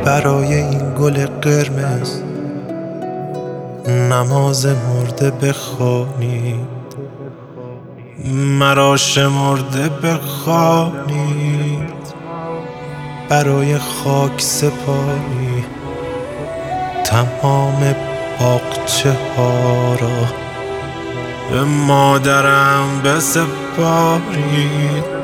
برای این گل قرمز نماز مرده بخوانید، مرا شمرده بخوانید، برای خاک سپاری تمام باغچه ها را به مادرم بسپارید،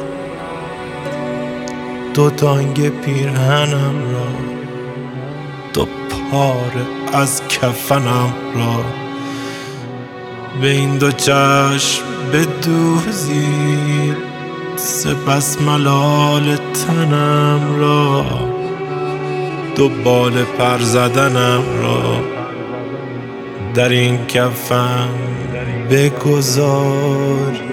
دو دانگ پیرهنم را، دو پاره از کفنم را به این دو چشم بدوزید، سپس ملال تنم را، دو بال پر زدنم را در این کفن بگذارید،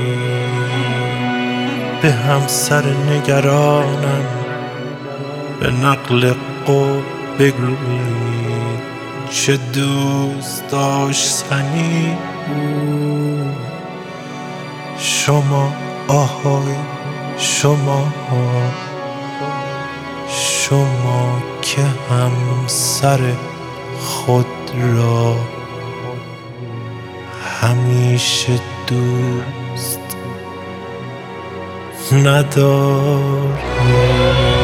به همسر نگرانم به نقل قول بگویید چه دوست داشتنی بود شما، آهای شما که همسر خود را همیشه دوست ندارید.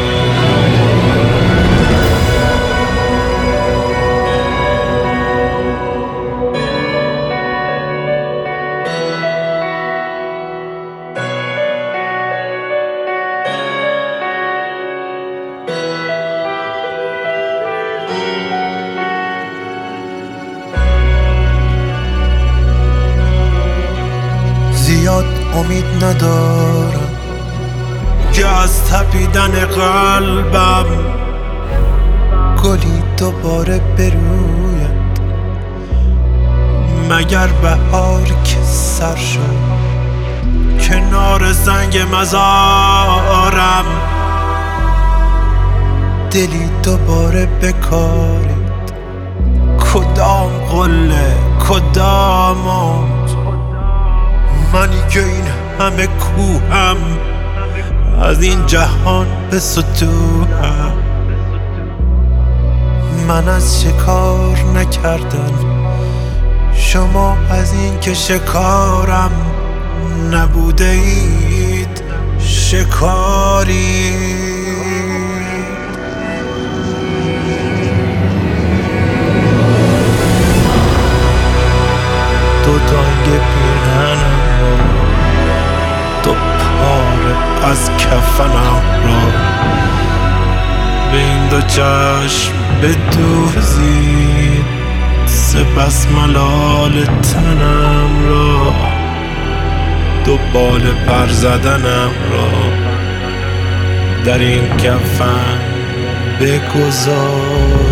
زیاد امید ندارم که از تپیدن قلبم گلی دوباره بروید، مگر بهار که سر شد کنار سنگ مزارم دلی دوباره بکارید، کدام قله کدام موج، منی که این همه کوهم از این جهان به ستوهم، من از شکار نکردن، شما از این که شکارم نبوده اید شکاری. دو دانگ پیرهنم را، دو پاره از کفنم را به این دو چشم بدوزید، سپس ملال تنم را، دو بال پر زدنم را در این کفن بگذار.